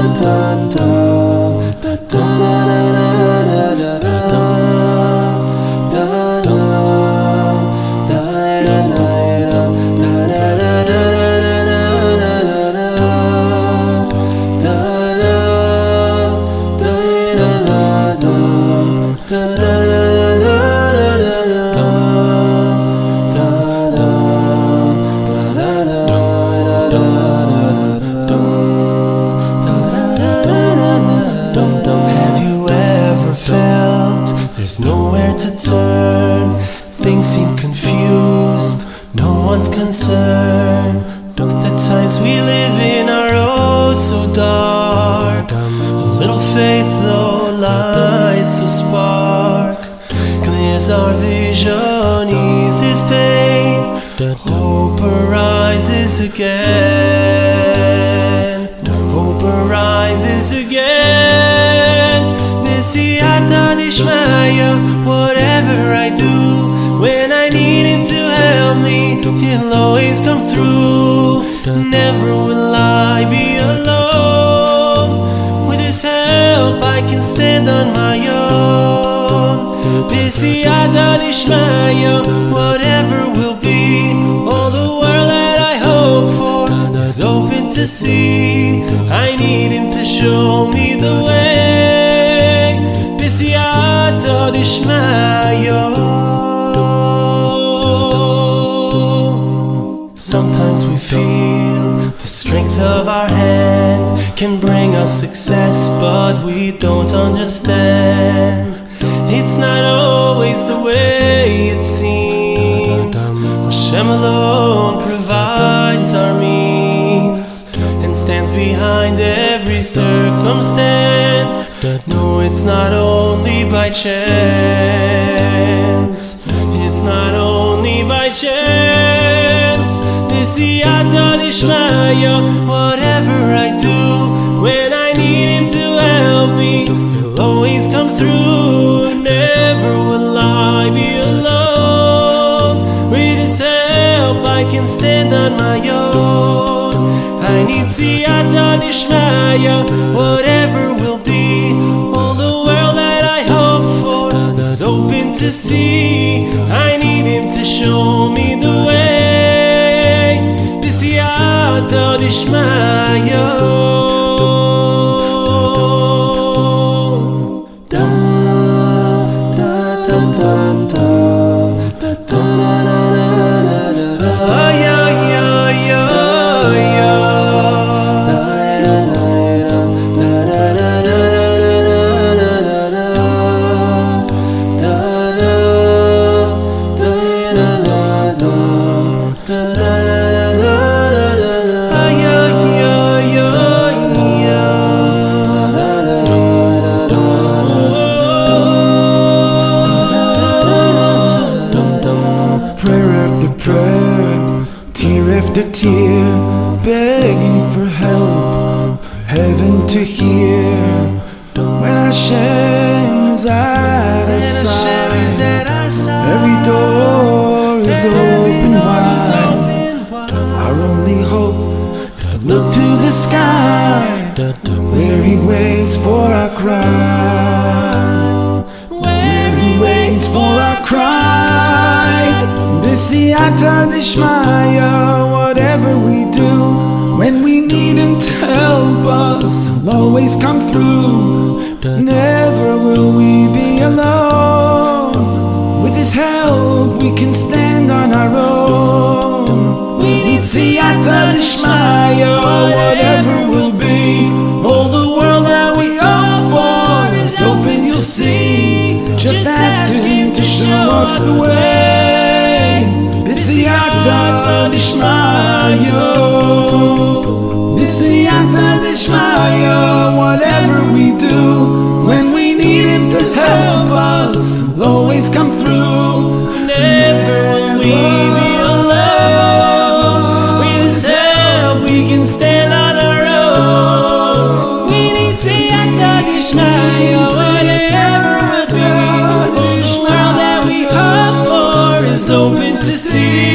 Have you ever felt there's nowhere to turn? Things seem confused, no one's concerned. The times we live in are oh so dark. A little faith though lights a spark, clears our vision, eases pain. Hope arises again. Hope arises again. B'siyata d'ishmaya, whatever I do, when I need him to help me, he'll always come through. Never will I be alone. With his help I can stand on my own. B'siyata d'ishmaya, whatever will be, all the world that I hope for is open to see. I need him to show me the way. B'siyata d'ishmaya. Sometimes we feel the strength of our hand can bring us success, but we don't understand. It's not always the way it seems. Hashem alone provides our means and stands behind every circumstance. No, it's not only by chance. It's not only by chance. B'siyata d'ishmaya, whatever I do, when I need him to help me, he'll always come through. Never will I be alone. With his help I can stand on my own. I need siyata d'ishmaya, whatever will be, all the world that I hope for is open to see. I need him to show me the way. B'siyata d'ishmaya. Prayer after prayer, tear after tear, begging for help, for heaven to hear. When Hashem is at our side, every door is open wide. Our only hope is to look to the sky, where He waits for our cry, where He waits for our cry. B'siyata d'ishmaya, whatever we do, when we need him to help us, he'll always come through. Never will we be alone. With his help we can stand on our own. We need siyata d'ishmaya, whatever will be, all the world that we hope for is open, you'll see. Just ask him to show us the way. B'siyata d'ishmaya, b'siyata d'ishmaya, whatever we do, when we need him to help us, he'll always come through. Never will we be alone. With his help we can stand on our own. We need siyata d'ishmaya, whatever we'll do, the world that we hope for is open to see.